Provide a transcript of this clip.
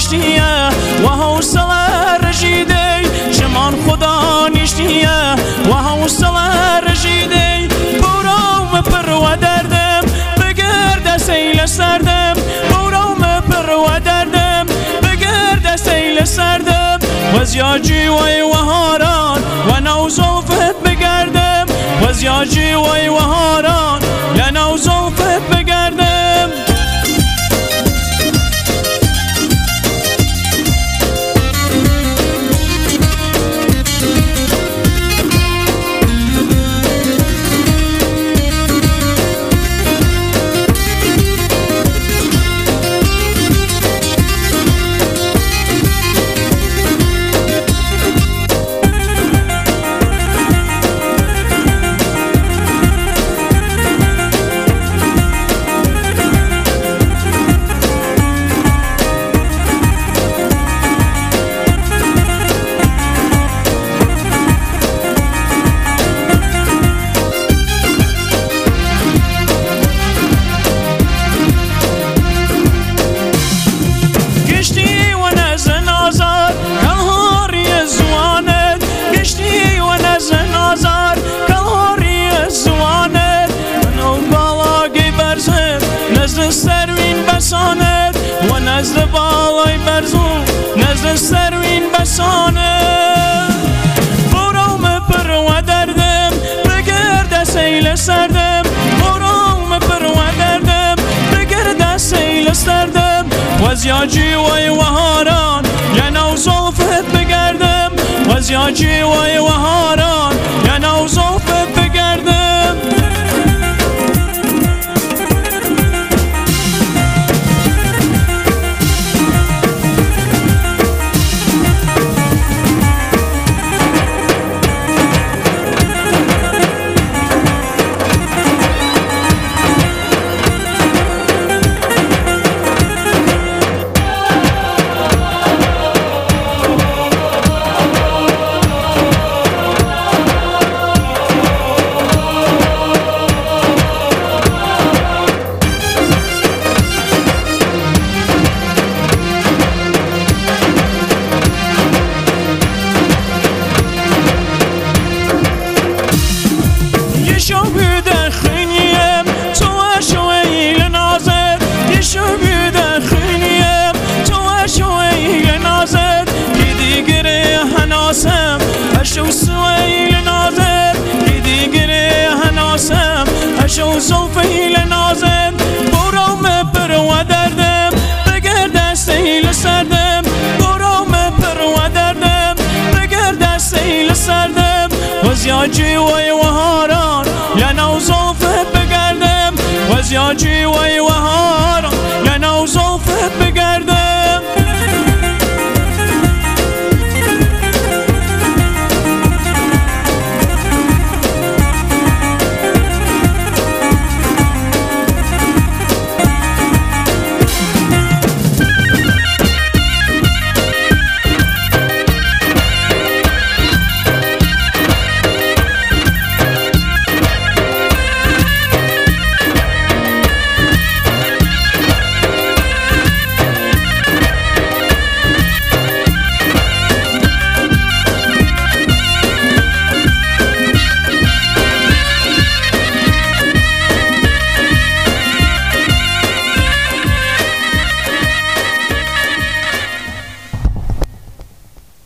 نیشتیه و حوصله رژیده شمان خدا نیشتیه و حوصله رژیده برام پر و دردم بگرد سیل سردم برام پر و دردم بگرد سیل سردم و زیاجی و هاران و نوزوفت بگردم و زیاجی و هاران یا نوزوفت بگردم بسانت و نزد بالای برزون نزد سروین بسانت برام پر و دردم بگرد سیل سردم برام پر و دردم بگرد سیل سردم و زیاجی و هاران یا نوزوفت بگردم و زیاجی و هاران یا نوزوفت بگردم اشو سویل نازم دیگره هناسم اشو زلفیل نازم برام پر و دردم بگرد سیل سردم برام پر و دردم بگرد سیل سردم و زیاجی و هاران یا نوزوفت بگردم و زیاجی و هاران یا نوزوفت بگردم